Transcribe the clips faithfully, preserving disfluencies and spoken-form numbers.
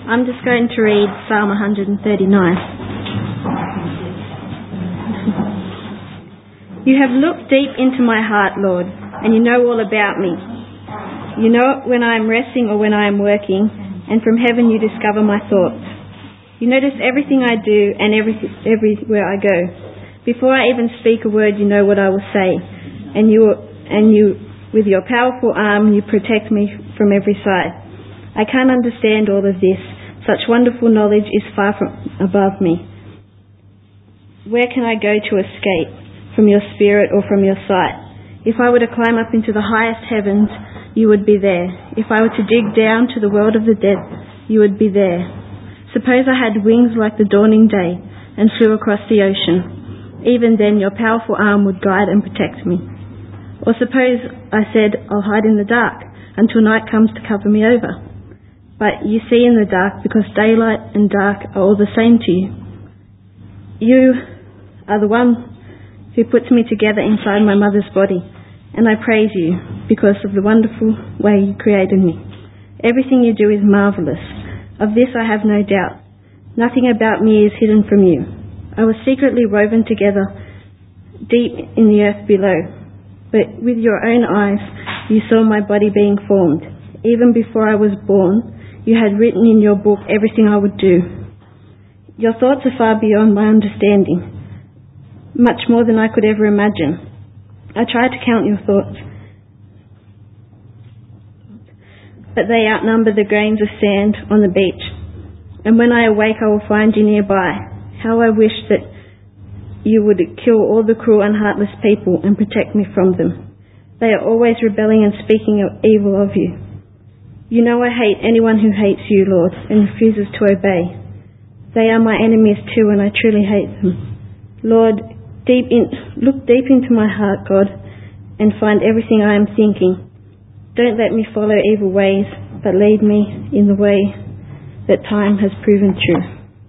I'm just going to read Psalm one thirty-nine. You have looked deep into my heart, Lord, and you know all about me. You know when I am resting or when I am working, and from heaven you discover my thoughts. You notice everything I do and every, everywhere I go. Before I even speak a word, you know what I will say, and you, and you, with your powerful arm, you protect me from every side. I can't understand all of this. Such wonderful knowledge is far from above me. Where can I go to escape from your spirit or from your sight? If I were to climb up into the highest heavens, you would be there. If I were to dig down to the world of the dead, you would be there. Suppose I had wings like the dawning day and flew across the ocean. Even then your powerful arm would guide and protect me. Or suppose I said, I'll hide in the dark until night comes to cover me over. But you see in the dark because daylight and dark are all the same to you. You are the one who puts me together inside my mother's body, and I praise you because of the wonderful way you created me. Everything you do is marvellous. Of this I have no doubt. Nothing about me is hidden from you. I was secretly woven together deep in the earth below, but with your own eyes you saw my body being formed. Even before I was born, you had written in your book everything I would do. Your thoughts are far beyond my understanding, much more than I could ever imagine. I tried to count your thoughts, but they outnumber the grains of sand on the beach. And when I awake, I will find you nearby. How I wish that you would kill all the cruel and heartless people and protect me from them. They are always rebelling and speaking evil of you. You know I hate anyone who hates you, Lord, and refuses to obey. They are my enemies too, and I truly hate them. Lord, deep in, look deep into my heart, God, and find everything I am thinking. Don't let me follow evil ways, but lead me in the way that time has proven true.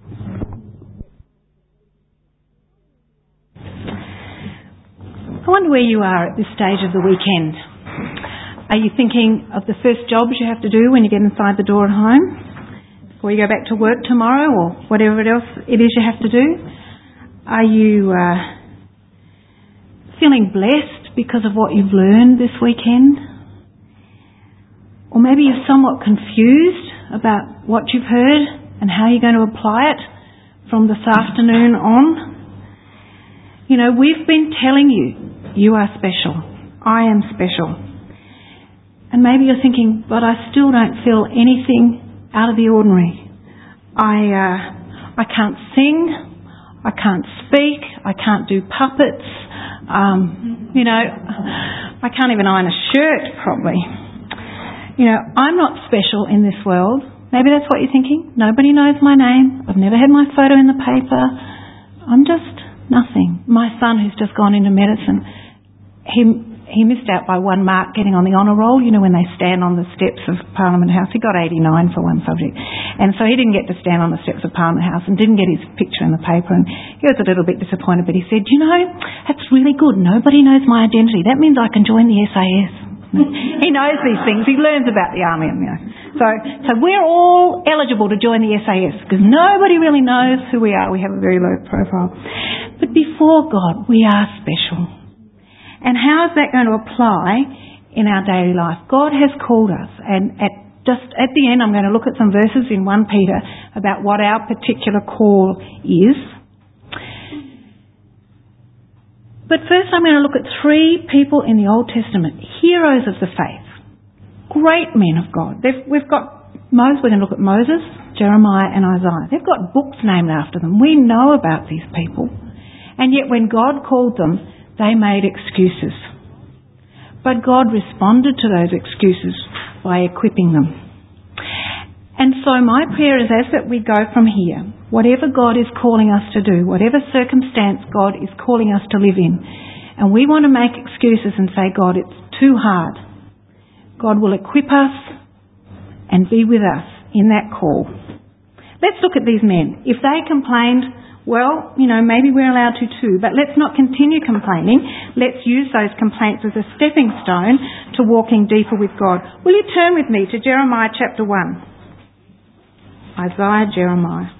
I wonder where you are at this stage of the weekend. Are you thinking of the first jobs you have to do when you get inside the door at home? Before you go back to work tomorrow or whatever else it is you have to do? Are you uh, feeling blessed because of what you've learned this weekend? Or maybe you're somewhat confused about what you've heard and how you're going to apply it from this afternoon on. You know, we've been telling you, you are special. I am special. And maybe you're thinking, but I still don't feel anything out of the ordinary. I uh, I can't sing, I can't speak, I can't do puppets, um, you know, I can't even iron a shirt properly. You know, I'm not special in this world. Maybe that's what you're thinking. Nobody knows my name. I've never had my photo in the paper. I'm just nothing. My son, who's just gone into medicine, he... He missed out by one mark getting on the honour roll, you know, when they stand on the steps of Parliament House. He got eighty-nine for one subject. And so he didn't get to stand on the steps of Parliament House and didn't get his picture in the paper. And he was a little bit disappointed, but he said, you know, that's really good. Nobody knows my identity. That means I can join the S A S. He knows these things. He learns about the army. You know. So, so we're all eligible to join the S A S because nobody really knows who we are. We have a very low profile. But before God, we are special. And how is that going to apply in our daily life? God has called us, and at just at the end I'm going to look at some verses in First Peter about what our particular call is. But first I'm going to look at three people in the Old Testament, heroes of the faith, great men of God. They've, we've got Moses, we're going to look at Moses, Jeremiah and Isaiah. They've got books named after them. We know about these people. And yet when God called them, they made excuses. But God responded to those excuses by equipping them. And so my prayer is as that we go from here, whatever God is calling us to do, whatever circumstance God is calling us to live in, and we want to make excuses and say, God, it's too hard, God will equip us and be with us in that call. Let's look at these men. If they complained, well, you know, maybe we're allowed to too, but let's not continue complaining. Let's use those complaints as a stepping stone to walking deeper with God. Will you turn with me to Jeremiah chapter one? Isaiah, Jeremiah.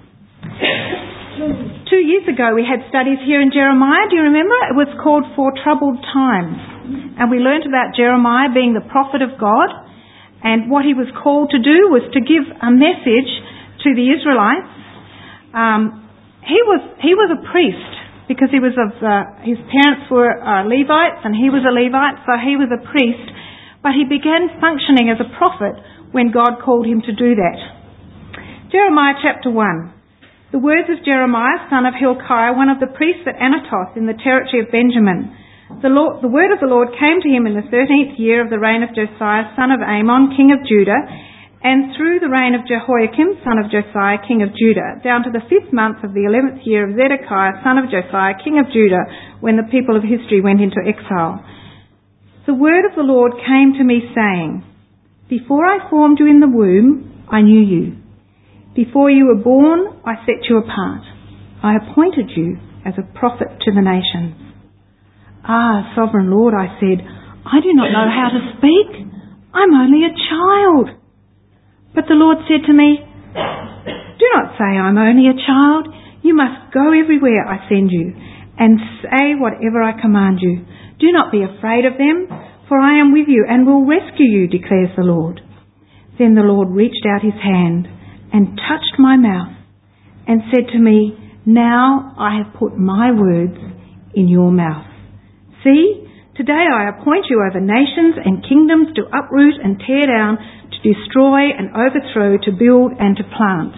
Two years ago we had studies here in Jeremiah. Do you remember? It was called For Troubled Times. And we learnt about Jeremiah being the prophet of God, and what he was called to do was to give a message to the Israelites. Um, he was he was a priest because he was of uh, his parents were uh, Levites and he was a Levite, so he was a priest. But he began functioning as a prophet when God called him to do that. Jeremiah chapter one. The words of Jeremiah, son of Hilkiah, one of the priests at Anatoth in the territory of Benjamin. The, Lord, the word of the Lord came to him in the thirteenth year of the reign of Josiah, son of Amon, king of Judah, and through the reign of Jehoiakim, son of Josiah, king of Judah, down to the fifth month of the eleventh year of Zedekiah, son of Josiah, king of Judah, when the people of history went into exile. The word of the Lord came to me, saying, Before I formed you in the womb, I knew you. Before you were born, I set you apart. I appointed you as a prophet to the nations. Ah, sovereign Lord, I said, I do not know how to speak. I'm only a child. But the Lord said to me, Do not say I'm only a child. You must go everywhere I send you and say whatever I command you. Do not be afraid of them, for I am with you and will rescue you, declares the Lord. Then the Lord reached out his hand and touched my mouth and said to me, Now I have put my words in your mouth. See, today I appoint you over nations and kingdoms to uproot and tear down, to destroy and overthrow, to build and to plant.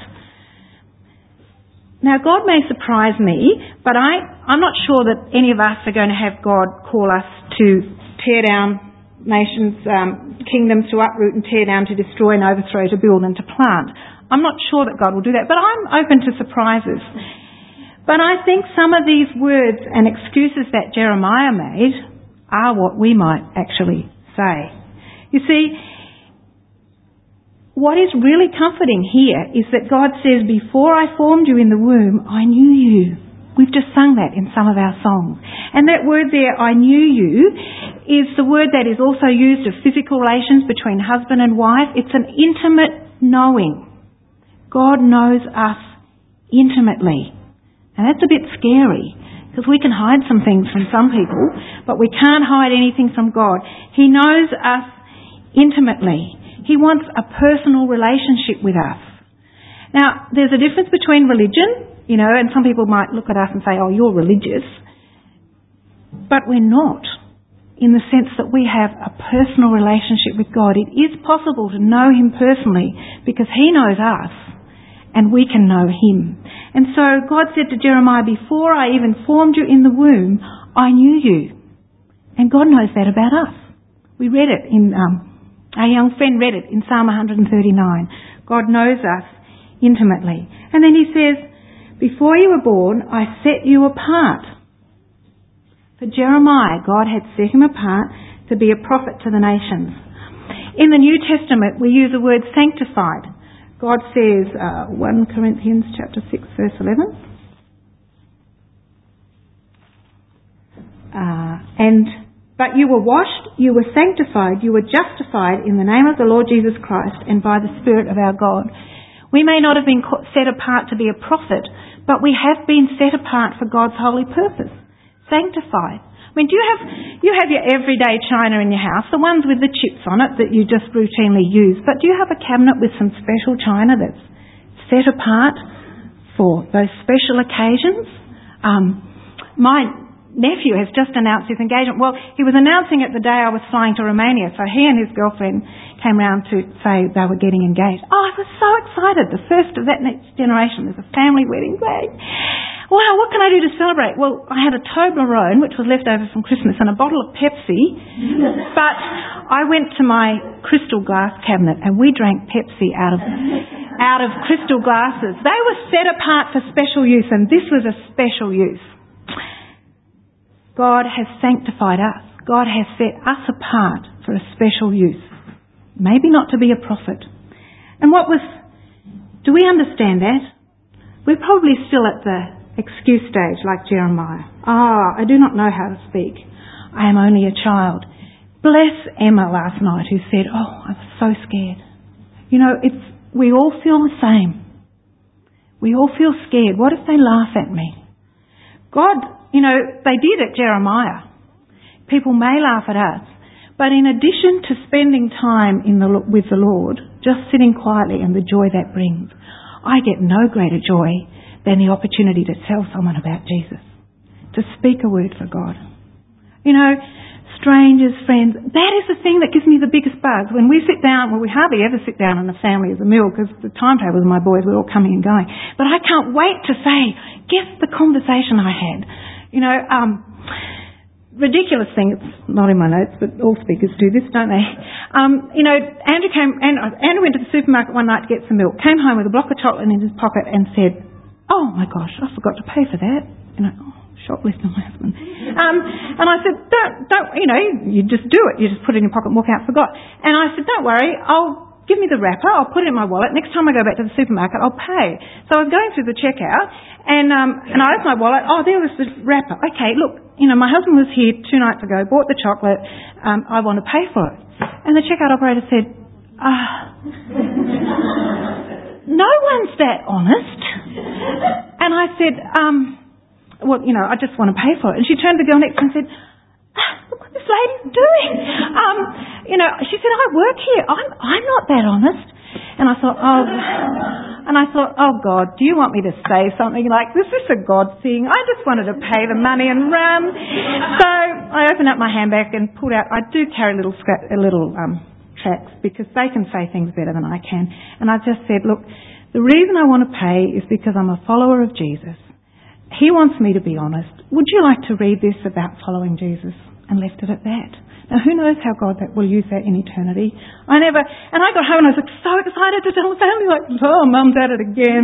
Now God may surprise me, but I, I'm not sure that any of us are going to have God call us to tear down nations, um, kingdoms, to uproot and tear down, to destroy and overthrow, to build and to plant. I'm not sure that God will do that, but I'm open to surprises. But I think some of these words and excuses that Jeremiah made are what we might actually say. You see, what is really comforting here is that God says, Before I formed you in the womb, I knew you. We've just sung that in some of our songs. And that word there, I knew you, is the word that is also used of physical relations between husband and wife. It's an intimate knowing. God knows us intimately. And that's a bit scary, because we can hide some things from some people, but we can't hide anything from God. He knows us intimately. He wants a personal relationship with us. Now, there's a difference between religion, you know, and some people might look at us and say, oh, you're religious. But we're not, in the sense that we have a personal relationship with God. It is possible to know him personally because he knows us and we can know him. And so God said to Jeremiah, before I even formed you in the womb, I knew you. And God knows that about us. We read it in, um, our young friend read it in Psalm one thirty-nine. God knows us intimately. And then he says, before you were born, I set you apart. For Jeremiah, God had set him apart to be a prophet to the nations. In the New Testament, we use the word sanctified. God says, uh, First Corinthians chapter six, verse eleven, uh, and but you were washed, you were sanctified, you were justified in the name of the Lord Jesus Christ and by the Spirit of our God. We may not have been set apart to be a prophet, but we have been set apart for God's holy purpose. Sanctified. I mean, do you have you have your everyday china in your house, the ones with the chips on it that you just routinely use, but do you have a cabinet with some special china that's set apart for those special occasions? Um, my nephew has just announced his engagement. Well, he was announcing it the day I was flying to Romania, so he and his girlfriend came round to say they were getting engaged. Oh, I was so excited. The first of that next generation. There's a family wedding. Great. Wow, what can I do to celebrate? Well, I had a Toblerone, which was left over from Christmas, and a bottle of Pepsi. But I went to my crystal glass cabinet and we drank Pepsi out of out of crystal glasses. They were set apart for special use, and this was a special use. God has sanctified us. God has set us apart for a special use. Maybe not to be a prophet. And what was... Do we understand that? We're probably still at the excuse stage like Jeremiah. Ah, I do not know how to speak. I am only a child. Bless Emma last night who said, oh, I was so scared. You know, it's we all feel the same. We all feel scared. What if they laugh at me? God, you know, they did at Jeremiah. People may laugh at us. But in addition to spending time in the, with the Lord, just sitting quietly and the joy that brings, I get no greater joy than the opportunity to tell someone about Jesus, to speak a word for God. You know, strangers, friends, that is the thing that gives me the biggest buzz. When we sit down, well, we hardly ever sit down in the family as a meal because the timetable of my boys, we're all coming and going. But I can't wait to say, guess the conversation I had. You know, um, ridiculous thing, it's not in my notes, but all speakers do this, don't they? Um, you know, Andrew came, and Andrew went to the supermarket one night to get some milk, came home with a block of chocolate in his pocket and said, oh my gosh, I forgot to pay for that. You know, oh, shoplifting my husband. Um, and I said, don't, don't, you know, you just do it. You just put it in your pocket and walk out, forgot. And I said, don't worry, I'll give me the wrapper, I'll put it in my wallet. Next time I go back to the supermarket, I'll pay. So I was going through the checkout and, um, and I opened my wallet. Oh, there was the wrapper. Okay, look, you know, my husband was here two nights ago, bought the chocolate, um, I want to pay for it. And the checkout operator said, ah, no one's that honest. And I said, um, well, you know, I just want to pay for it. And she turned to the girl next to me and said, ah, look what this lady's doing. Um, you know, she said, I work here. I'm, I'm not that honest. And I thought, oh, and I thought, oh God, do you want me to say something like, this is a God thing? I just wanted to pay the money and run. So I opened up my handbag and pulled out, I do carry little scrap, little um, tracts because they can say things better than I can. And I just said, look, the reason I want to pay is because I'm a follower of Jesus. He wants me to be honest. Would you like to read this about following Jesus? And left it at that. Now, who knows how God that will use that in eternity? I never, and I got home and I was like, so excited to tell the family, like, oh, Mum's at it again.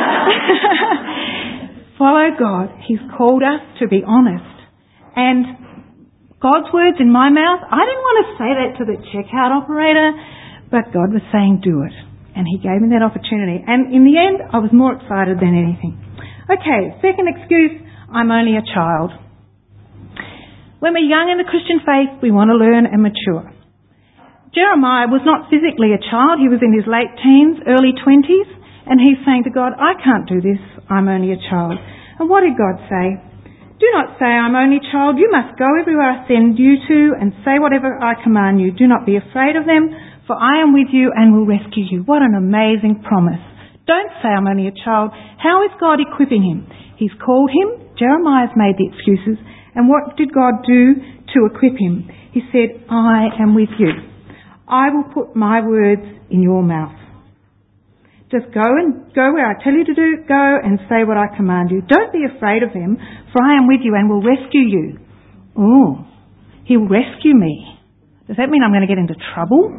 Follow God. He's called us to be honest. And God's words in my mouth, I didn't want to say that to the checkout operator, but God was saying, do it. And He gave me that opportunity. And in the end, I was more excited than anything. Okay, second excuse, I'm only a child. When we're young in the Christian faith, we want to learn and mature. Jeremiah was not physically a child. He was in his late teens, early twenties, and he's saying to God, I can't do this. I'm only a child. And what did God say? Do not say, I'm only a child. You must go everywhere I send you to and say whatever I command you. Do not be afraid of them, for I am with you and will rescue you. What an amazing promise. Don't say I'm only a child. How is God equipping him? He's called him. Jeremiah's made the excuses. And what did God do to equip him? He said, I am with you. I will put my words in your mouth. Just go and go where I tell you to do, go and say what I command you. Don't be afraid of them, for I am with you and will rescue you. Oh, He'll rescue me. Does that mean I'm going to get into trouble?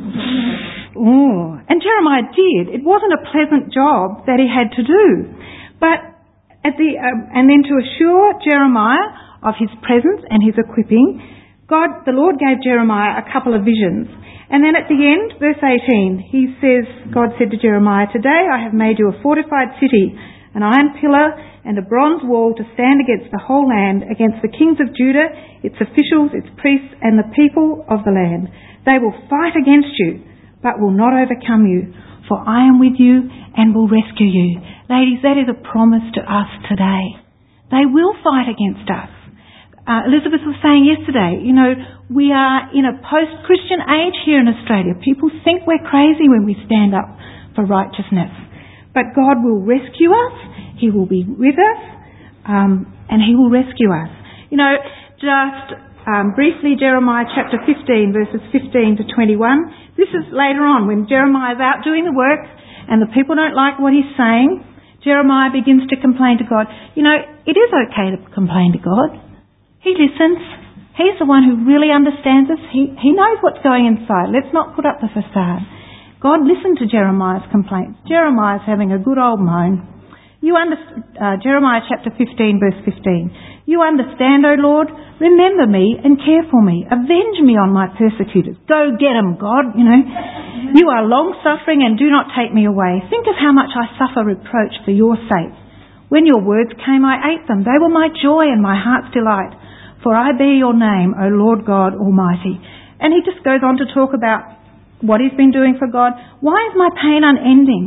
Oh, and Jeremiah did. It wasn't a pleasant job that he had to do. But at the um, and then to assure Jeremiah of his presence and his equipping, God, the Lord gave Jeremiah a couple of visions. And then at the end, verse eighteen, he says, God said to Jeremiah, today I have made you a fortified city, an iron pillar and a bronze wall to stand against the whole land, against the kings of Judah, its officials, its priests, and the people of the land. They will fight against you, but will not overcome you, for I am with you and will rescue you. Ladies, that is a promise to us today. They will fight against us. Uh, Elizabeth was saying yesterday, you know, we are in a post-Christian age here in Australia. People think we're crazy when we stand up for righteousness. But God will rescue us. He will be with us. Um, and He will rescue us. You know, just um, briefly, Jeremiah chapter fifteen, verses fifteen to twenty-one. This is later on when Jeremiah is out doing the work and the people don't like what he's saying. Jeremiah begins to complain to God. You know, it is okay to complain to God. He listens. He's the one who really understands us. He, he knows what's going inside. Let's not put up the facade. God listened to Jeremiah's complaints. Jeremiah's having a good old moan. You understand, uh, Jeremiah chapter fifteen, verse fifteen. You understand, O Lord, remember me and care for me. Avenge me on my persecutors. Go get them, God, you know. You are long-suffering and do not take me away. Think of how much I suffer reproach for your sake. When your words came, I ate them. They were my joy and my heart's delight. For I bear your name, O Lord God Almighty. And he just goes on to talk about what he's been doing for God. Why is my pain unending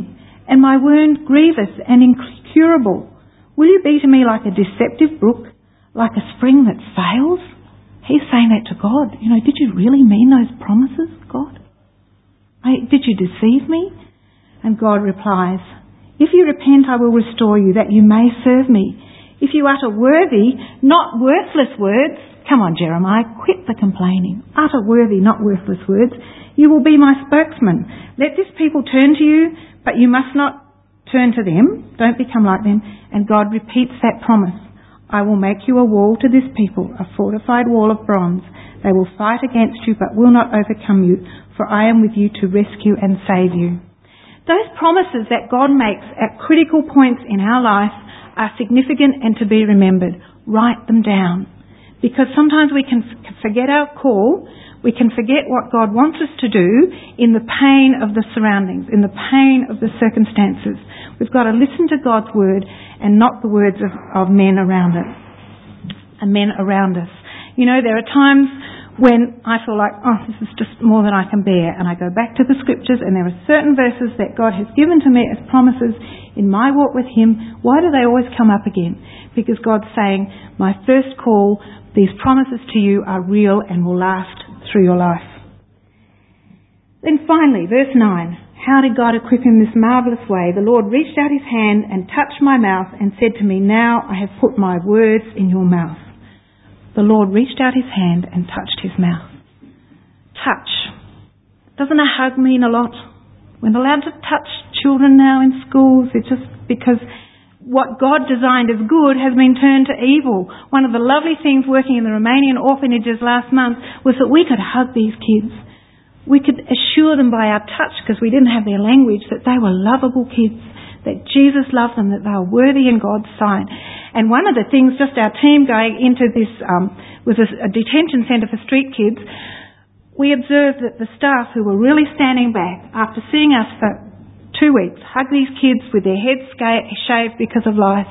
and my wound grievous and incurable. Will you be to me like a deceptive brook, like a spring that fails? He's saying that to God. You know, did you really mean those promises, God? I, did you deceive me? And God replies, if you repent, I will restore you, that you may serve me. If you utter worthy, not worthless words, come on, Jeremiah, quit the complaining. Utter worthy, not worthless words. You will be my spokesman. Let this people turn to you, but you must not turn to them. Don't become like them. And God repeats that promise. I will make you a wall to this people, a fortified wall of bronze. They will fight against you, but will not overcome you, for I am with you to rescue and save you. Those promises that God makes at critical points in our life are significant and to be remembered. Write them down. Because sometimes we can forget our call, we can forget what God wants us to do in the pain of the surroundings, in the pain of the circumstances. We've got to listen to God's word and not the words of, of men around us, and men around us. You know, there are times when I feel like, oh, this is just more than I can bear, and I go back to the scriptures, and there are certain verses that God has given to me as promises in my walk with Him. Why do they always come up again? Because God's saying, my first call, these promises to you are real and will last through your life. Then finally, verse nine, how did God equip him this marvellous way? The Lord reached out His hand and touched my mouth and said to me, now I have put my words in your mouth. The Lord reached out His hand and touched his mouth. Touch. Doesn't a hug mean a lot? We're allowed to touch children now in schools. It's just because what God designed as good has been turned to evil. One of the lovely things working in the Romanian orphanages last month was that we could hug these kids. We could assure them by our touch, because we didn't have their language, that they were lovable kids, that Jesus loved them, that they were worthy in God's sight. And one of the things, just our team going into this, um, was a, a detention centre for street kids, we observed that the staff who were really standing back, after seeing us for two weeks, hug these kids with their heads shaved because of life,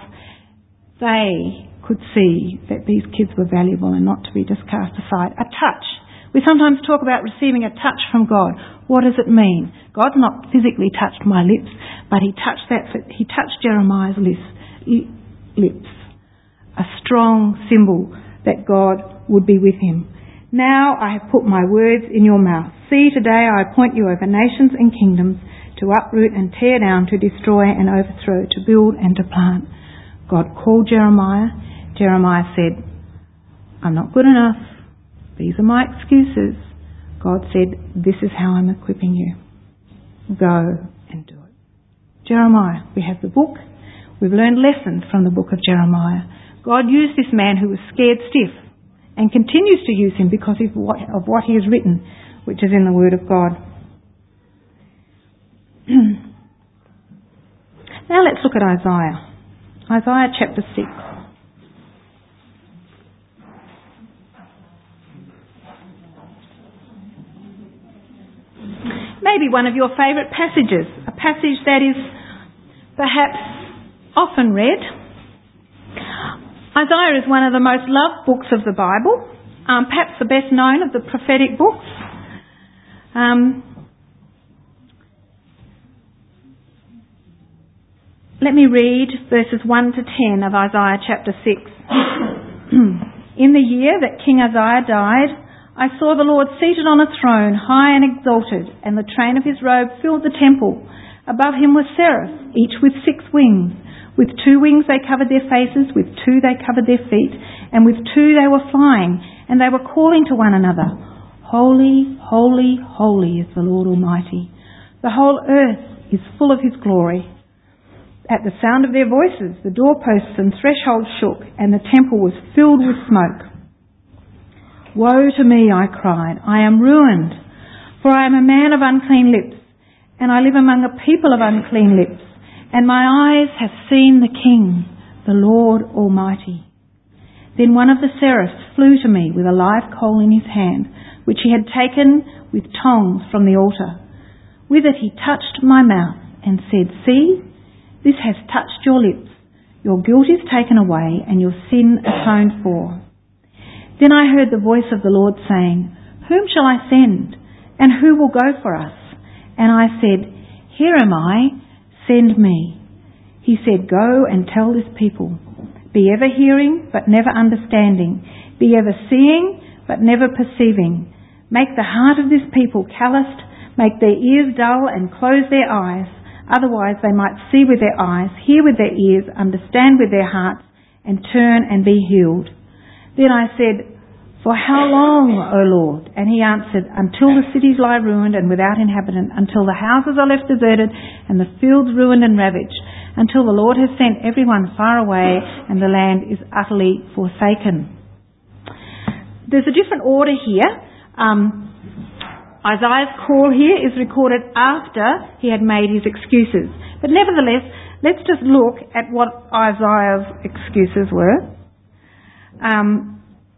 they could see that these kids were valuable and not to be just cast aside. A touch. We sometimes talk about receiving a touch from God. What does it mean? God's not physically touched my lips, but He touched that. He touched Jeremiah's lips. lips. A strong symbol that God would be with him. Now I have put my words in your mouth. See, today I appoint you over nations and kingdoms, to uproot and tear down, to destroy and overthrow, to build and to plant. God called Jeremiah. Jeremiah said, I'm not good enough. These are my excuses. God said, this is how I'm equipping you. Go and do it. Jeremiah, we have the book. We've learned lessons from the book of Jeremiah. God used this man who was scared stiff and continues to use him because of what, of what he has written, which is in the Word of God. Now let's look at Isaiah. Isaiah chapter six. Maybe one of your favourite passages, a passage that is perhaps often read. Isaiah is one of the most loved books of the Bible, um, perhaps the best known of the prophetic books. Um, let me read verses one to ten of Isaiah chapter six. In the year that King Uzziah died, I saw the Lord seated on a throne, high and exalted, and the train of his robe filled the temple. Above him were seraphs, each with six wings. With two wings they covered their faces, with two they covered their feet, and with two they were flying, and they were calling to one another, Holy, holy, holy is the Lord Almighty. The whole earth is full of His glory. At the sound of their voices, the doorposts and thresholds shook, and the temple was filled with smoke. Woe to me, I cried, I am ruined, for I am a man of unclean lips, and I live among a people of unclean lips. And my eyes have seen the King, the Lord Almighty. Then one of the seraphs flew to me with a live coal in his hand, which he had taken with tongs from the altar. With it he touched my mouth and said, See, this has touched your lips. Your guilt is taken away and your sin atoned for. Then I heard the voice of the Lord saying, Whom shall I send? And who will go for us? And I said, Here am I. Send me." He said, "Go and tell this people. Be ever hearing, but never understanding. Be ever seeing, but never perceiving. Make the heart of this people calloused, make their ears dull and close their eyes. Otherwise they might see with their eyes, hear with their ears, understand with their hearts, and turn and be healed." Then I said, "For how long, O Lord?" And he answered, "Until the cities lie ruined and without inhabitant, until the houses are left deserted and the fields ruined and ravaged, until the Lord has sent everyone far away and the land is utterly forsaken." There's a different order here. Um, Isaiah's call here is recorded after he had made his excuses. But nevertheless, let's just look at what Isaiah's excuses were. Um,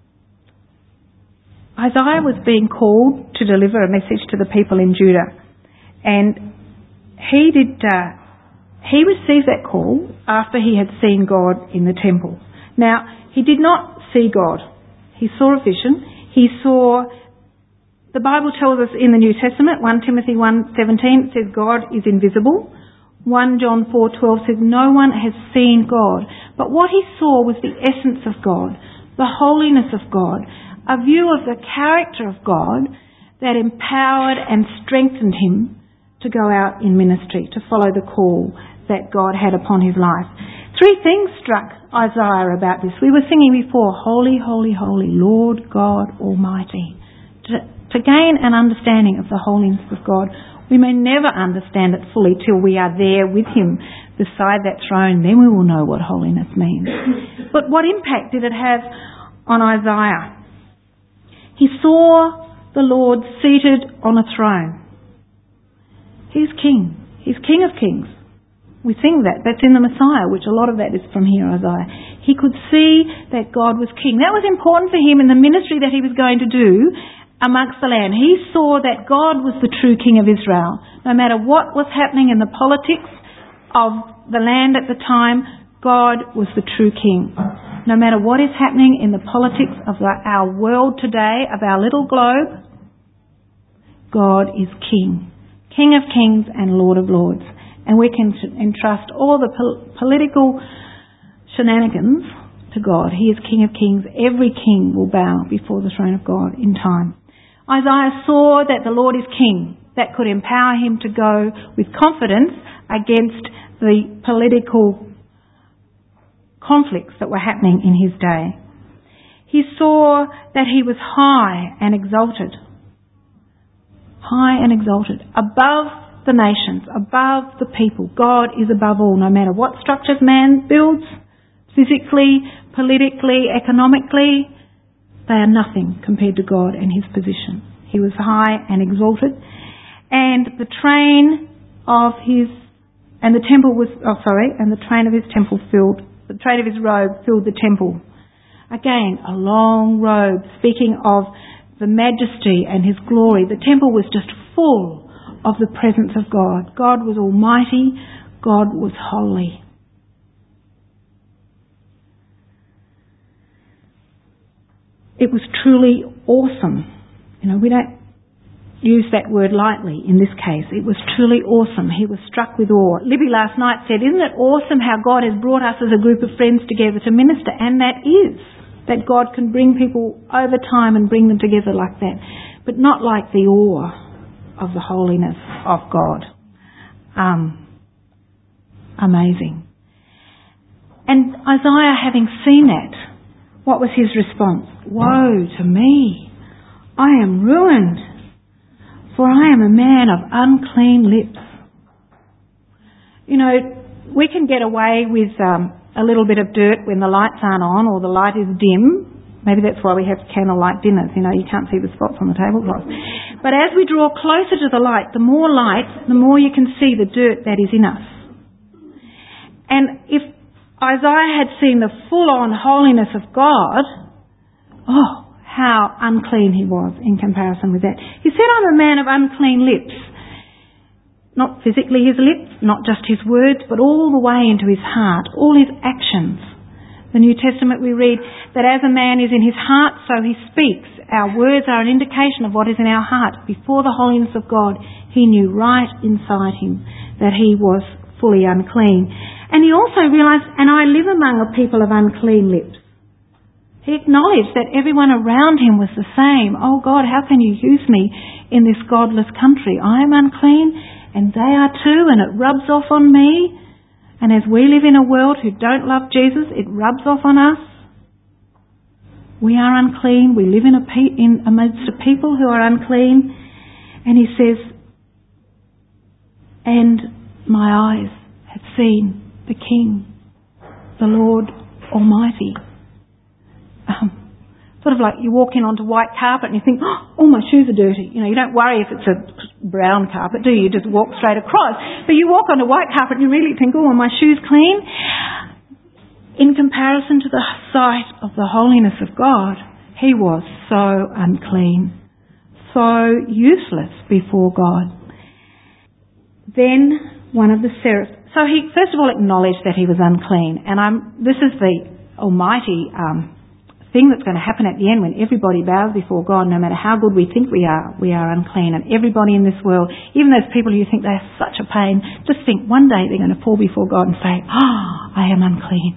Isaiah was being called to deliver a message to the people in Judah. And he did, uh, he received that call after he had seen God in the temple. Now, he did not see God. He saw a vision. He saw... The Bible tells us in the New Testament, First Timothy one seventeen, it says God is invisible. First John four twelve says no one has seen God. But what he saw was the essence of God, the holiness of God, a view of the character of God that empowered and strengthened him to go out in ministry, to follow the call that God had upon his life. Three things struck Isaiah about this. We were singing before, "Holy, holy, holy, Lord God Almighty." To, to gain an understanding of the holiness of God, we may never understand it fully till we are there with him beside that throne. Then we will know what holiness means. But what impact did it have on Isaiah? He saw the Lord seated on a throne. He's king. He's King of Kings. We sing that. That's in the Messiah, which a lot of that is from here, Isaiah. He could see that God was king. That was important for him in the ministry that he was going to do amongst the land. He saw that God was the true King of Israel. No matter what was happening in the politics of the land at the time, God was the true King. No matter what is happening in the politics of the, our world today, of our little globe, God is King. King of Kings and Lord of Lords. And we can entrust all the pol- political shenanigans to God. He is King of Kings. Every king will bow before the throne of God in time. Isaiah saw that the Lord is King. That could empower him to go with confidence against the political conflicts that were happening in his day. He saw that he was high and exalted. High and exalted. Above the nations, above the people. God is above all, no matter what structures man builds, physically, politically, economically. They are nothing compared to God and his position. He was high and exalted. And the train of his, and the temple was, oh sorry, and the train of his temple filled, the train of his robe filled the temple. Again, a long robe speaking of the majesty and his glory. The temple was just full of the presence of God. God was almighty. God was holy. It was truly awesome. You know, we don't use that word lightly in this case. It was truly awesome. He was struck with awe. Libby last night said, "Isn't it awesome how God has brought us as a group of friends together to minister?" And that is. That God can bring people over time and bring them together like that. But not like the awe of the holiness of God. Um, amazing. And Isaiah, having seen that, what was his response? "Woe to me! I am ruined, for I am a man of unclean lips." You know, we can get away with um, a little bit of dirt when the lights aren't on or the light is dim. Maybe that's why we have candlelight dinners. You know, you can't see the spots on the tablecloth. But as we draw closer to the light, the more light, the more you can see the dirt that is in us. And if Isaiah had seen the full-on holiness of God, oh, how unclean he was in comparison with that. He said, "I'm a man of unclean lips." Not physically his lips, not just his words, but all the way into his heart, all his actions. The New Testament we read that as a man is in his heart, so he speaks. Our words are an indication of what is in our heart. Before the holiness of God, he knew right inside him that he was fully unclean. And he also realised, and I live among a people of unclean lips. He acknowledged that everyone around him was the same. Oh God, how can you use me in this godless country? I am unclean and they are too, and it rubs off on me. And as we live in a world who don't love Jesus, it rubs off on us. We are unclean. We live in a pe- in amidst a people who are unclean. And he says, and my eyes have seen the King, the Lord Almighty. Um, sort of like you walk in onto white carpet and you think, oh, my shoes are dirty. You know, you don't worry if it's a brown carpet, do you? You just walk straight across. But you walk onto white carpet and you really think, oh, are my shoes clean? In comparison to the sight of the holiness of God, he was so unclean, so useless before God. Then one of the seraphs, so he first of all acknowledged that he was unclean, and I'm, this is the almighty um, thing that's going to happen at the end when everybody bows before God, no matter how good we think we are, we are unclean. And everybody in this world, even those people who think they're such a pain, just think one day they're going to fall before God and say, oh, I am unclean.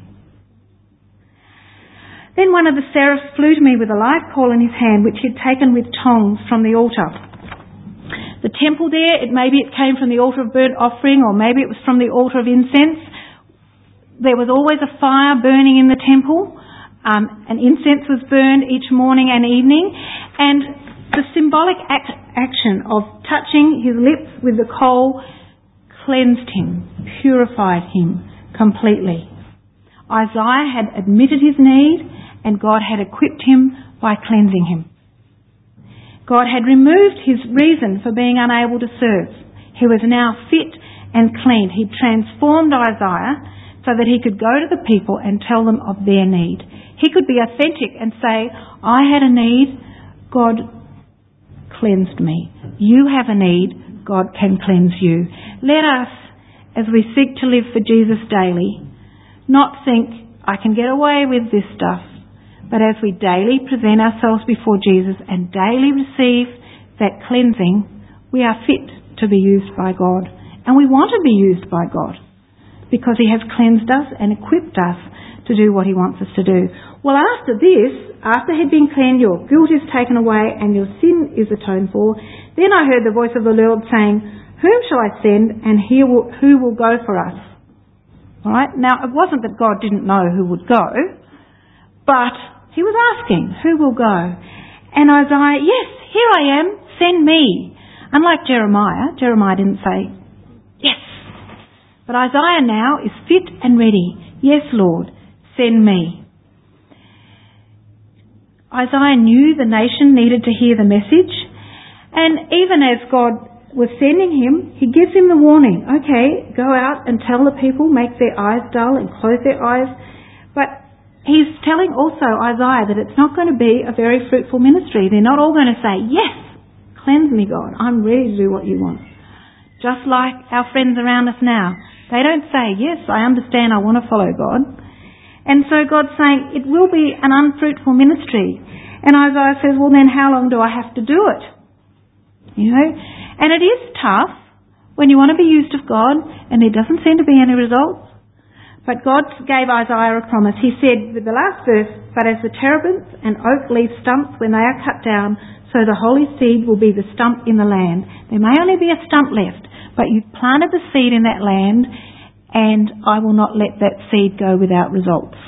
Then one of the seraphs flew to me with a live coal in his hand, which he had taken with tongs from the altar. The temple there, it, maybe it came from the altar of burnt offering, or maybe it was from the altar of incense. There was always a fire burning in the temple. Um, and incense was burned each morning and evening. And the symbolic act, action of touching his lips with the coal cleansed him, purified him completely. Isaiah had admitted his need, and God had equipped him by cleansing him. God had removed his reason for being unable to serve. He was now fit and clean. He transformed Isaiah so that he could go to the people and tell them of their need. He could be authentic and say, I had a need, God cleansed me. You have a need, God can cleanse you. Let us, as we seek to live for Jesus daily, not think, I can get away with this stuff, but as we daily present ourselves before Jesus and daily receive that cleansing, we are fit to be used by God. And we want to be used by God because he has cleansed us and equipped us to do what he wants us to do. Well, after this, after he'd been cleansed, your guilt is taken away and your sin is atoned for, then I heard the voice of the Lord saying, whom shall I send and he will, who will go for us? All right. Now, it wasn't that God didn't know who would go, but he was asking, who will go? And Isaiah, yes, here I am, send me. Unlike Jeremiah, Jeremiah didn't say, yes. But Isaiah now is fit and ready. Yes, Lord, send me. Isaiah knew the nation needed to hear the message, and even as God was sending him, he gives him the warning, okay, go out and tell the people, make their eyes dull and close their eyes. But he's telling also Isaiah that it's not going to be a very fruitful ministry. They're not all going to say, yes, cleanse me, God, I'm ready to do what you want. Just like our friends around us now. They don't say, yes, I understand, I want to follow God. And so God's saying, it will be an unfruitful ministry. And Isaiah says, well then how long do I have to do it? You know? And it is tough when you want to be used of God and there doesn't seem to be any results. But God gave Isaiah a promise. He said with the last verse, but as the terebinths and oak leaf stumps when they are cut down, so the holy seed will be the stump in the land. There may only be a stump left, but you've planted the seed in that land and I will not let that seed go without results.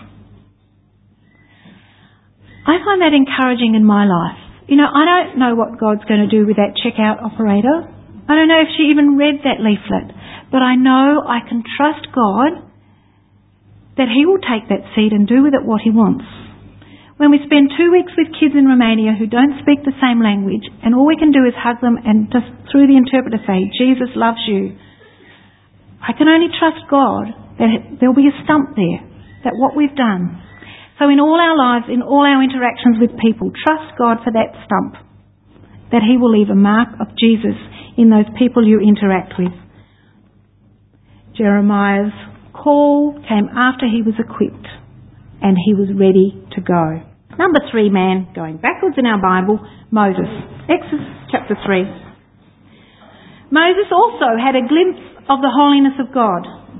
I find that encouraging in my life. You know, I don't know what God's going to do with that checkout operator. I don't know if she even read that leaflet. But I know I can trust God that he will take that seed and do with it what he wants. When we spend two weeks with kids in Romania who don't speak the same language, and all we can do is hug them and just through the interpreter say, Jesus loves you, I can only trust God that there'll be a stump there, that what we've done. So in all our lives, in all our interactions with people, trust God for that stump, that he will leave a mark of Jesus in those people you interact with. Jeremiah's call came after he was equipped and he was ready to go. Number three man, going backwards in our Bible, Moses. Exodus chapter three. Moses also had a glimpse of the holiness of God.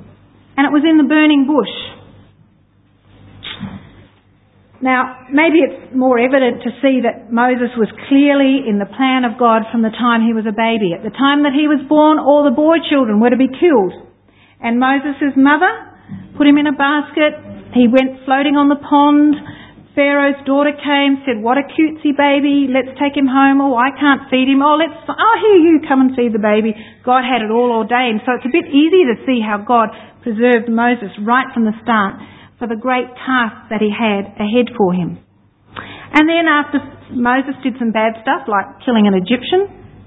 And it was in the burning bush. Now, maybe it's more evident to see that Moses was clearly in the plan of God from the time he was a baby. At the time that he was born, all the boy children were to be killed. And Moses' mother put him in a basket. He went floating on the pond. Pharaoh's daughter came, said, "What a cutesy baby, let's take him home." "Oh, I can't feed him." "Oh, let's, oh, here you come and feed the baby." God had it all ordained. So it's a bit easy to see how God preserved Moses right from the start for the great task that he had ahead for him. And then after Moses did some bad stuff, like killing an Egyptian,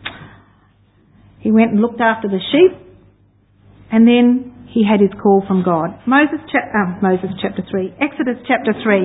he went and looked after the sheep, and then he had his call from God. Moses, cha- oh, Moses chapter three, Exodus chapter three.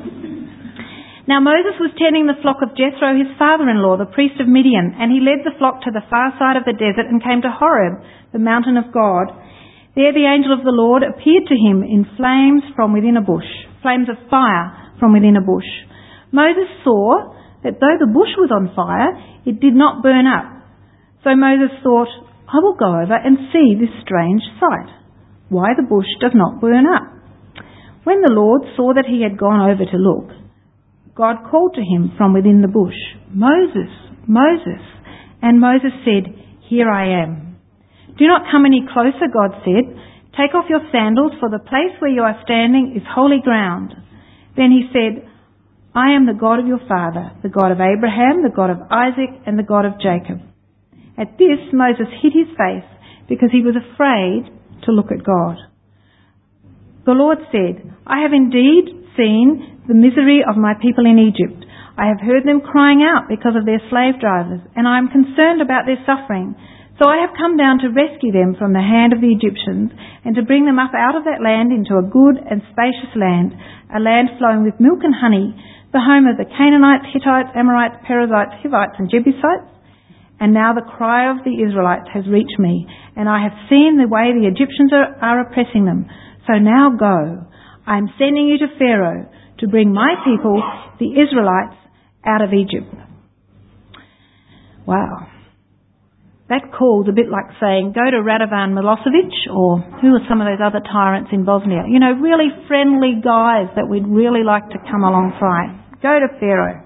Now Moses was tending the flock of Jethro, his father-in-law, the priest of Midian, and he led the flock to the far side of the desert and came to Horeb, the mountain of God. There the angel of the Lord appeared to him in flames from within a bush, flames of fire from within a bush. Moses saw that though the bush was on fire, it did not burn up. So Moses thought, "I will go over and see this strange sight, why the bush does not burn up." When the Lord saw that he had gone over to look, God called to him from within the bush, "Moses, Moses." And Moses said, "Here I am." "Do not come any closer," God said. "Take off your sandals, for the place where you are standing is holy ground." Then he said, "I am the God of your father, the God of Abraham, the God of Isaac, and the God of Jacob." At this, Moses hid his face because he was afraid to look at God. The Lord said, "I have indeed seen the misery of my people in Egypt. I have heard them crying out because of their slave drivers, and I am concerned about their suffering. So I have come down to rescue them from the hand of the Egyptians and to bring them up out of that land into a good and spacious land, a land flowing with milk and honey, the home of the Canaanites, Hittites, Amorites, Perizzites, Hivites and Jebusites. And now the cry of the Israelites has reached me, and I have seen the way the Egyptians are, are oppressing them. So now go. I am sending you to Pharaoh to bring my people, the Israelites, out of Egypt." Wow. That call's a bit like saying, go to Radovan Milosevic, or who are some of those other tyrants in Bosnia? You know, really friendly guys that we'd really like to come alongside. Go to Pharaoh.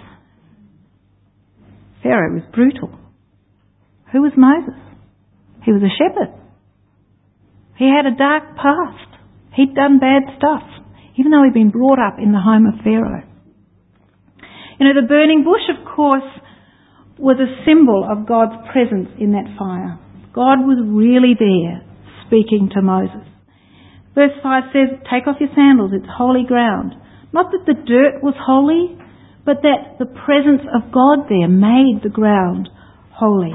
Pharaoh was brutal. Who was Moses? He was a shepherd. He had a dark past. He'd done bad stuff, even though he'd been brought up in the home of Pharaoh. You know, the burning bush, of course, was a symbol of God's presence in that fire. God was really there speaking to Moses. Verse five says, "Take off your sandals, it's holy ground." Not that the dirt was holy, but that the presence of God there made the ground holy.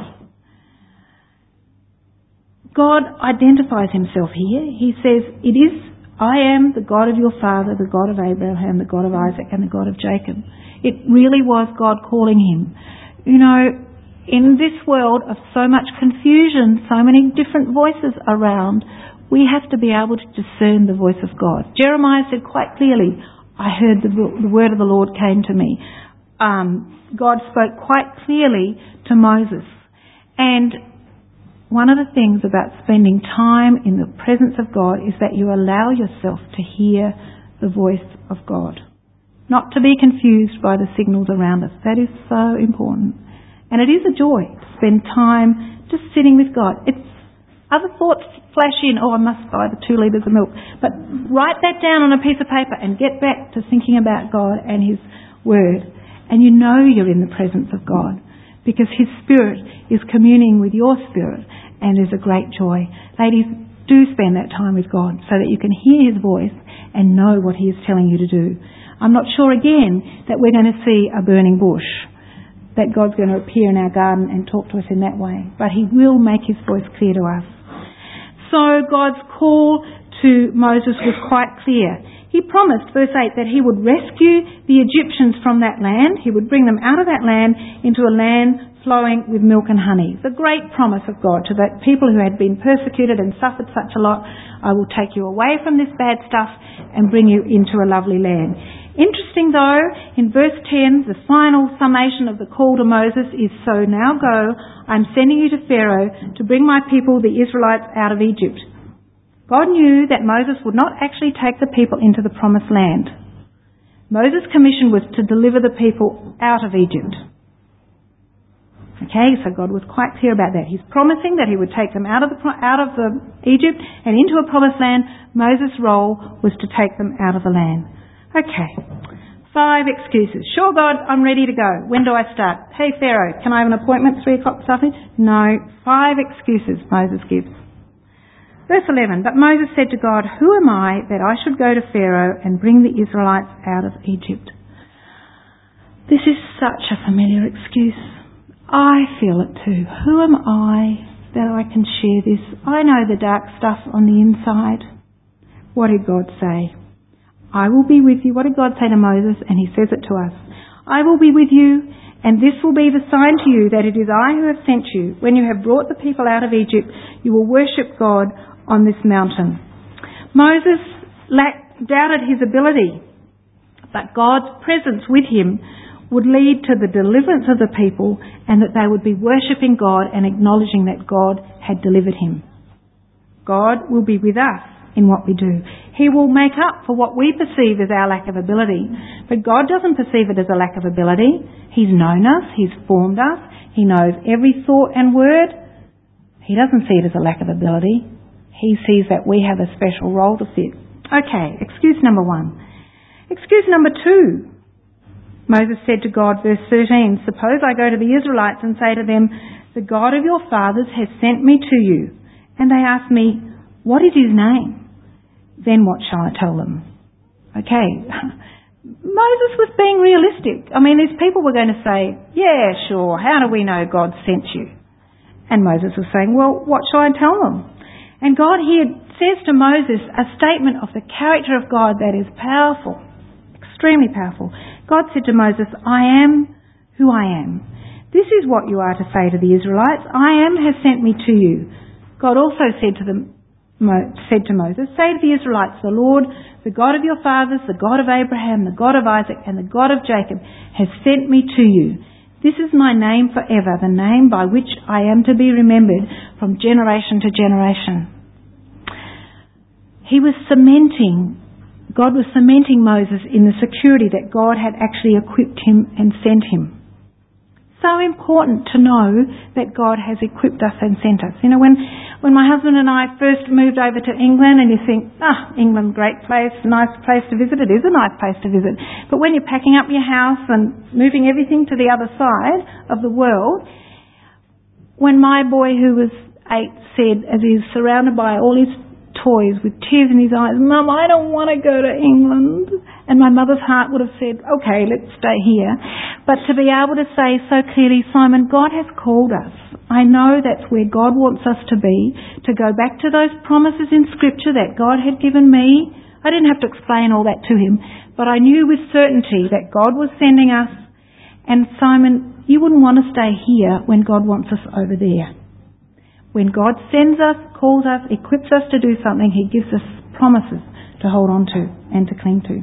God identifies himself here. He says, "It is, I am the God of your father, the God of Abraham, the God of Isaac, and the God of Jacob." It really was God calling him. You know, in this world of so much confusion, so many different voices around, we have to be able to discern the voice of God. Jeremiah said quite clearly, "I heard the, the word of the Lord came to me." Um, God spoke quite clearly to Moses. And one of the things about spending time in the presence of God is that you allow yourself to hear the voice of God. Not to be confused by the signals around us. That is so important. And it is a joy to spend time just sitting with God. It's other thoughts flash in, "Oh, I must buy the two litres of milk." But write that down on a piece of paper and get back to thinking about God and his word. And you know you're in the presence of God because his spirit is communing with your spirit, and there's a great joy. Ladies, do spend that time with God so that you can hear his voice and know what he is telling you to do. I'm not sure again that we're going to see a burning bush, that God's going to appear in our garden and talk to us in that way, but he will make his voice clear to us. So God's call to Moses was quite clear. He promised, verse eight, that he would rescue the Egyptians from that land. He would bring them out of that land into a land flowing with milk and honey. The great promise of God to the people who had been persecuted and suffered such a lot. I will take you away from this bad stuff and bring you into a lovely land. Interesting though, in verse ten, the final summation of the call to Moses is, "So now go, I'm sending you to Pharaoh to bring my people, the Israelites, out of Egypt." God knew that Moses would not actually take the people into the promised land. Moses' commission was to deliver the people out of Egypt. Okay, so God was quite clear about that. He's promising that he would take them out of the out of the Egypt and into a promised land. Moses' role was to take them out of the land. Okay, five excuses. Sure, God, I'm ready to go. When do I start? Hey, Pharaoh, can I have an appointment three o'clock this afternoon? No, five excuses Moses gives. Verse eleven, but Moses said to God, who am I that I should go to Pharaoh and bring the Israelites out of Egypt? This is such a familiar excuse. I feel it too. Who am I that I can share this? I know the dark stuff on the inside. What did God say? I will be with you. What did God say to Moses? And he says it to us. I will be with you, and this will be the sign to you that it is I who have sent you. When you have brought the people out of Egypt, you will worship God on this mountain. Moses lacked, doubted his ability, but God's presence with him would lead to the deliverance of the people and that they would be worshipping God and acknowledging that God had delivered him. God will be with us in what we do. He will make up for what we perceive as our lack of ability. But God doesn't perceive it as a lack of ability. He's known us. He's formed us. He knows every thought and word. He doesn't see it as a lack of ability. He sees that we have a special role to fit. Okay, excuse number one. Excuse number two. Moses said to God, verse thirteen, suppose I go to the Israelites and say to them, the God of your fathers has sent me to you. And they ask me, what is his name? Then what shall I tell them? Okay, Moses was being realistic. I mean, these people were going to say, yeah, sure, how do we know God sent you? And Moses was saying, well, what shall I tell them? And God here says to Moses a statement of the character of God that is powerful, extremely powerful. God said to Moses, I am who I am. This is what you are to say to the Israelites. I am has sent me to you. God also said to them, said to Moses, say to the Israelites, the Lord, the God of your fathers, the God of Abraham, the God of Isaac, and the God of Jacob has sent me to you. This is my name forever, the name by which I am to be remembered from generation to generation. He was cementing God was cementing Moses in the security that God had actually equipped him and sent him. So important to know that God has equipped us and sent us. You know, when, when my husband and I first moved over to England, and you think, ah, England, great place, nice place to visit. It is a nice place to visit. But when you're packing up your house and moving everything to the other side of the world, when my boy who was eight said, as he's surrounded by all his toys with tears in his eyes, Mum, I don't want to go to England. And my mother's heart would have said, okay, let's stay here. But to be able to say so clearly, Simon, God has called us. I know that's where God wants us to be, to go back to those promises in Scripture that God had given me. I didn't have to explain all that to him, but I knew with certainty that God was sending us. And Simon, you wouldn't want to stay here when God wants us over there. When God sends us, calls us, equips us to do something, He gives us promises to hold on to and to cling to.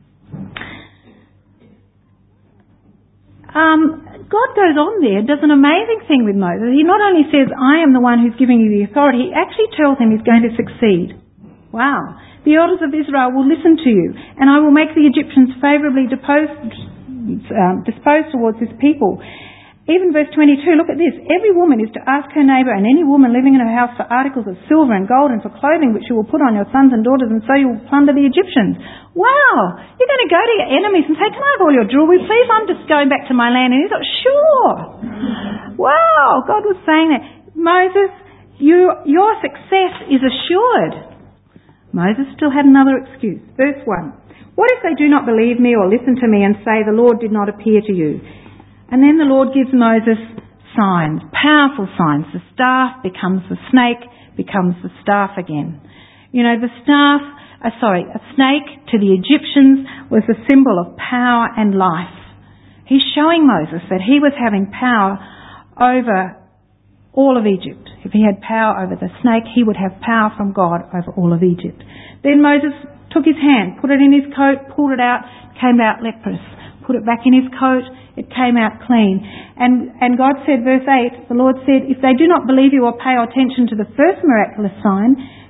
Um, God goes on there, does an amazing thing with Moses. He not only says, I am the one who's giving you the authority, he actually tells him he's going to succeed. Wow. The elders of Israel will listen to you, and I will make the Egyptians favourably disposed, um, disposed towards this people. Even verse twenty-two, look at this. Every woman is to ask her neighbour and any woman living in her house for articles of silver and gold and for clothing which you will put on your sons and daughters, and so you will plunder the Egyptians. Wow! You're going to go to your enemies and say, can I have all your jewellery, please? I'm just going back to my land. And he's like, sure! Wow! God was saying that. Moses, you, your success is assured. Moses still had another excuse. Verse one. What if they do not believe me or listen to me and say, the Lord did not appear to you? And then the Lord gives Moses signs, powerful signs. The staff becomes the snake, becomes the staff again. You know, the staff, uh, sorry, a snake to the Egyptians was a symbol of power and life. He's showing Moses that he was having power over all of Egypt. If he had power over the snake, he would have power from God over all of Egypt. Then Moses took his hand, put it in his coat, pulled it out, came out leprous. Put it back in his coat, it came out clean. And and God said, verse eight, the Lord said, if they do not believe you or pay attention to the first miraculous sign,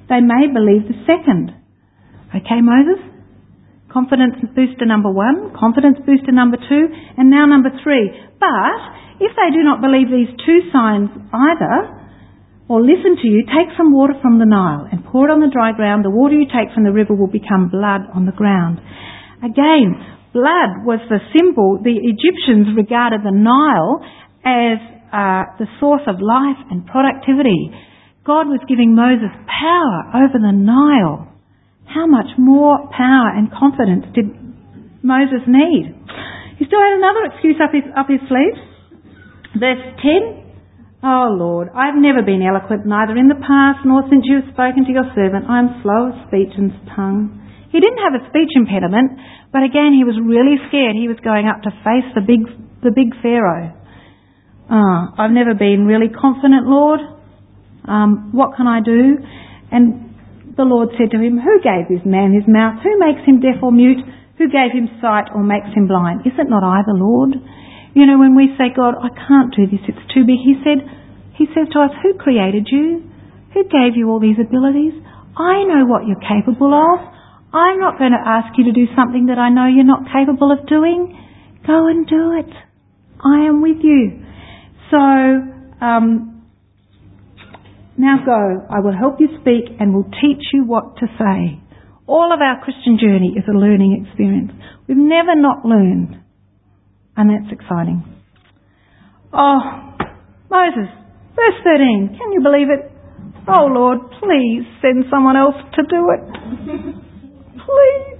they may believe the second. Okay, Moses? Confidence booster number one, confidence booster number two, and now number three. But if they do not believe these two signs either, or listen to you, take some water from the Nile and pour it on the dry ground. The water you take from the river will become blood on the ground. Again, blood was the symbol. The Egyptians regarded the Nile as uh, the source of life and productivity. God was giving Moses power over the Nile. How much more power and confidence did Moses need? He still had another excuse up his, up his sleeve. Verse ten. Oh Lord, I've never been eloquent, neither in the past nor since you have spoken to your servant. I am slow of speech and tongue. He didn't have a speech impediment, but again he was really scared. He was going up to face the big, the big Pharaoh. Oh, I've never been really confident, Lord. Um, what can I do? And the Lord said to him, who gave this man his mouth? Who makes him deaf or mute? Who gave him sight or makes him blind? Is it not I, the Lord? You know, when we say, God, I can't do this, it's too big, he said, he says to us, who created you? Who gave you all these abilities? I know what you're capable of. I'm not going to ask you to do something that I know you're not capable of doing. Go and do it. I am with you. So, um, now go. I will help you speak and will teach you what to say. All of our Christian journey is a learning experience. We've never not learned. And that's exciting. Oh, Moses, verse thirteen, can you believe it? Oh Lord, please send someone else to do it. Please.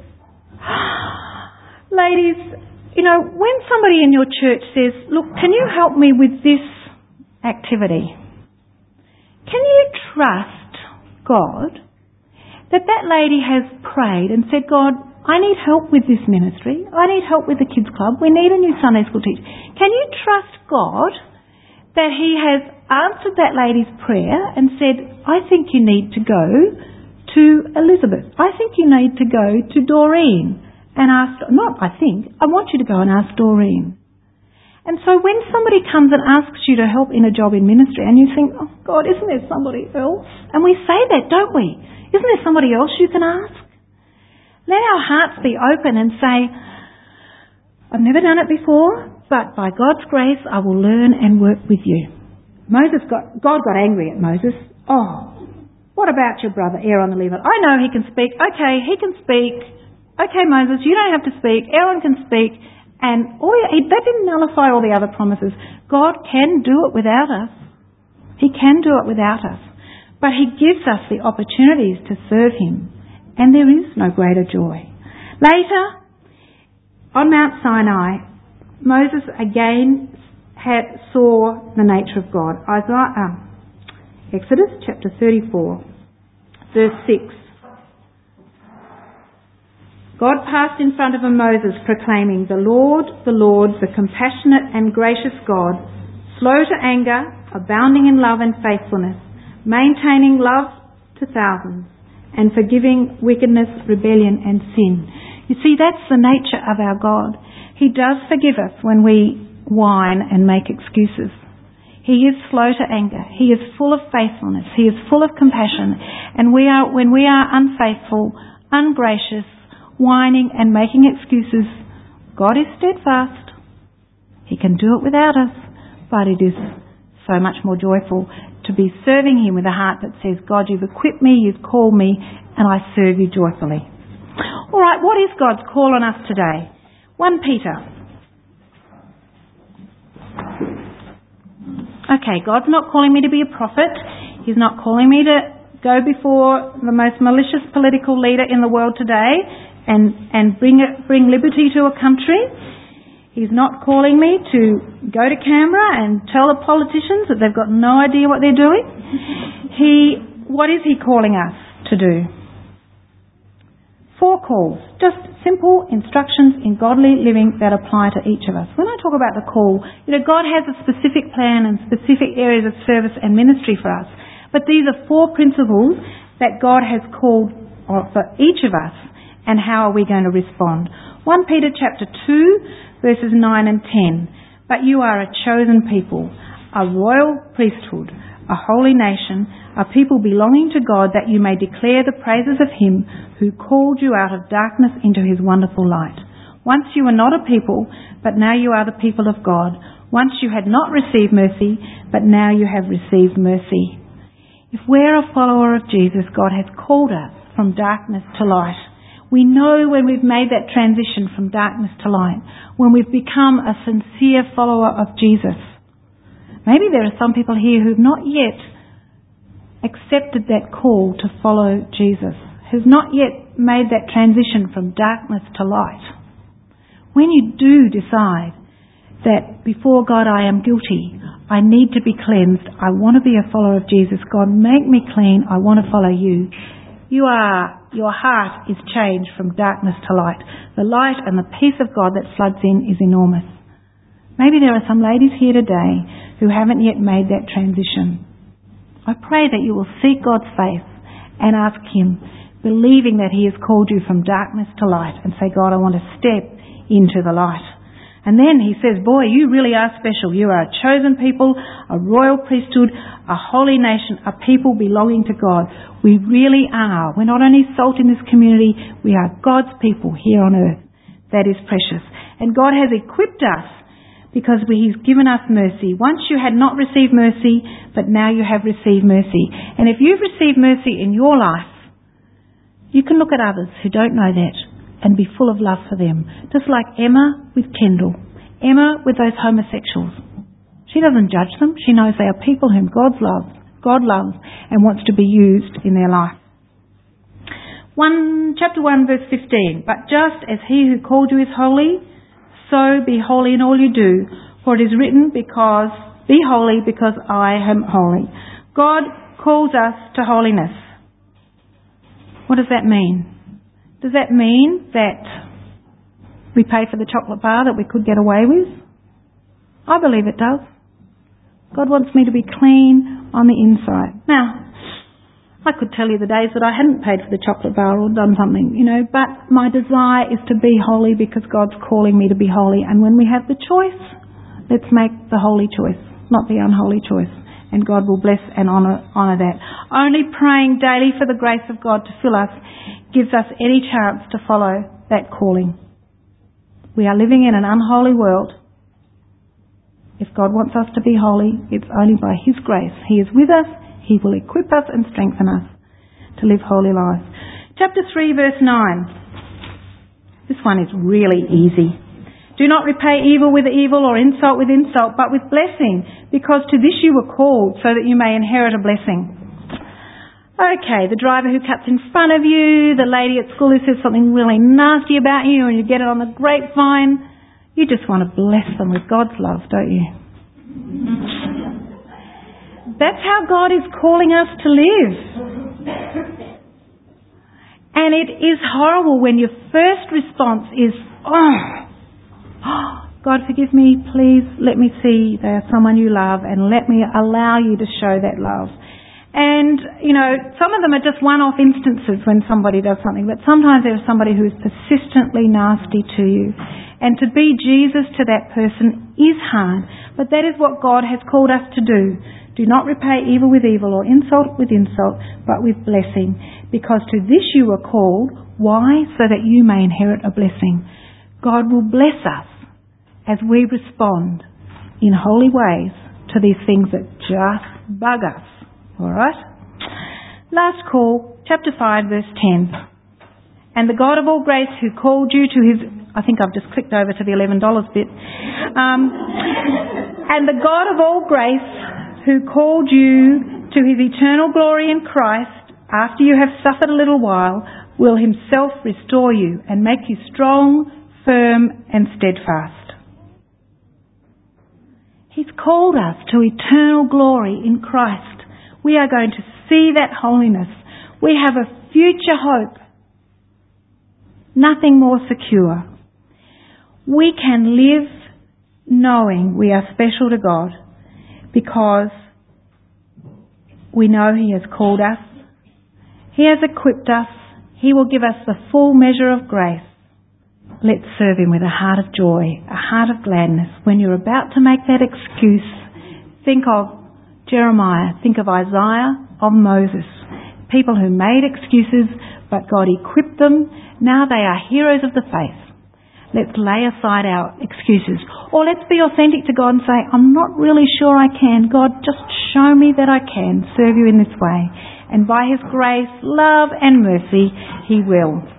Ladies, you know, when somebody in your church says, look, can you help me with this activity? Can you trust God that that lady has prayed and said, God, I need help with this ministry. I need help with the kids club. We need a new Sunday school teacher. Can you trust God that he has answered that lady's prayer and said, I think you need to go to Elizabeth. I think you need to go to Doreen and ask, not I think, I want you to go and ask Doreen. And so when somebody comes and asks you to help in a job in ministry and you think, oh God, isn't there somebody else? And we say that, don't we? Isn't there somebody else you can ask? Let our hearts be open and say, I've never done it before, but by God's grace I will learn and work with you. Moses got, God got angry at Moses. Oh, what about your brother Aaron the Levite? I know he can speak. Okay, he can speak. Okay, Moses, you don't have to speak. Aaron can speak. And all, he, that didn't nullify all the other promises. God can do it without us. He can do it without us. But he gives us the opportunities to serve him. And there is no greater joy. Later, on Mount Sinai, Moses again had, saw the nature of God. Isaiah, uh, Exodus chapter thirty-four, verse six. God passed in front of a Moses proclaiming, the Lord, the Lord, the compassionate and gracious God, slow to anger, abounding in love and faithfulness, maintaining love to thousands, and forgiving wickedness, rebellion and sin. You see, that's the nature of our God. He does forgive us when we whine and make excuses. He is slow to anger. He is full of faithfulness. He is full of compassion. And we are, when we are unfaithful, ungracious, whining and making excuses, God is steadfast. He can do it without us, but it is so much more joyful to be serving him with a heart that says, God, you've equipped me, you've called me, and I serve you joyfully. All right, what is God's call on us today? First Peter. Okay, God's not calling me to be a prophet. He's not calling me to go before the most malicious political leader in the world today and, and bring, it, bring liberty to a country. He's not calling me to go to Canberra and tell the politicians that they've got no idea what they're doing. He, what is he calling us to do? Four calls, just simple instructions in godly living that apply to each of us. When I talk about the call, you know, God has a specific plan and specific areas of service and ministry for us. But these are four principles that God has called for each of us, and how are we going to respond? First Peter chapter two, verses nine and ten. But you are a chosen people, a royal priesthood, a holy nation, a people belonging to God, that you may declare the praises of him who called you out of darkness into his wonderful light. Once you were not a people, but now you are the people of God. Once you had not received mercy, but now you have received mercy. If we're a follower of Jesus, God has called us from darkness to light. We know when we've made that transition from darkness to light, when we've become a sincere follower of Jesus. Maybe there are some people here who've not yet accepted that call to follow Jesus, who've not yet made that transition from darkness to light. When you do decide that before God I am guilty, I need to be cleansed, I want to be a follower of Jesus, God make me clean, I want to follow you, you are, your heart is changed from darkness to light. The light and the peace of God that floods in is enormous. Maybe there are some ladies here today who haven't yet made that transition. I pray that you will seek God's face and ask him, believing that he has called you from darkness to light, and say, God, I want to step into the light. And then he says, boy, you really are special. You are a chosen people, a royal priesthood, a holy nation, a people belonging to God. We really are. We're not only salt in this community, we are God's people here on earth. That is precious. And God has equipped us because he's given us mercy. Once you had not received mercy, but now you have received mercy. And if you've received mercy in your life, you can look at others who don't know that and be full of love for them. Just like Emma with Kendall. Emma with those homosexuals. She doesn't judge them. She knows they are people whom God loves, God loves and wants to be used in their life. One, chapter one, verse fifteen. But just as he who called you is holy, so be holy in all you do. For it is written, because be holy because I am holy. God calls us to holiness. What does that mean? Does that mean that we pay for the chocolate bar that we could get away with? I believe it does. God wants me to be clean on the inside. Now, I could tell you the days that I hadn't paid for the chocolate bar or done something, you know, but my desire is to be holy because God's calling me to be holy. And when we have the choice, let's make the holy choice, not the unholy choice. And God will bless and honour, honour that. Only praying daily for the grace of God to fill us gives us any chance to follow that calling. We are living in an unholy world. If God wants us to be holy, it's only by his grace. He is with us. He will equip us and strengthen us to live holy lives. Chapter three, verse nine. This one is really easy. Do not repay evil with evil or insult with insult, but with blessing, because to this you were called, so that you may inherit a blessing. Okay, the driver who cuts in front of you, the lady at school who says something really nasty about you and you get it on the grapevine, you just want to bless them with God's love, don't you? That's how God is calling us to live. And it is horrible when your first response is, oh, God forgive me, please let me see they are someone you love and let me allow you to show that love. And, you know, some of them are just one-off instances when somebody does something, but sometimes there's somebody who is persistently nasty to you. And to be Jesus to that person is hard, but that is what God has called us to do. Do not repay evil with evil or insult with insult, but with blessing, because to this you were called. Why? So that you may inherit a blessing. God will bless us as we respond in holy ways to these things that just bug us. All right? Last call, chapter five, verse ten. And the God of all grace who called you to his... I think I've just clicked over to the eleven dollars bit. Um, and the God of all grace who called you to his eternal glory in Christ, after you have suffered a little while, will himself restore you and make you strong, firm and steadfast. He's called us to eternal glory in Christ. We are going to see that holiness. We have a future hope. Nothing more secure. We can live knowing we are special to God because we know he has called us. He has equipped us. He will give us the full measure of grace. Let's serve him with a heart of joy, a heart of gladness. When you're about to make that excuse, think of Jeremiah. Think of Isaiah, of Moses. People who made excuses, but God equipped them. Now they are heroes of the faith. Let's lay aside our excuses. Or let's be authentic to God and say, I'm not really sure I can. God, just show me that I can serve you in this way. And by His grace, love and mercy, He will.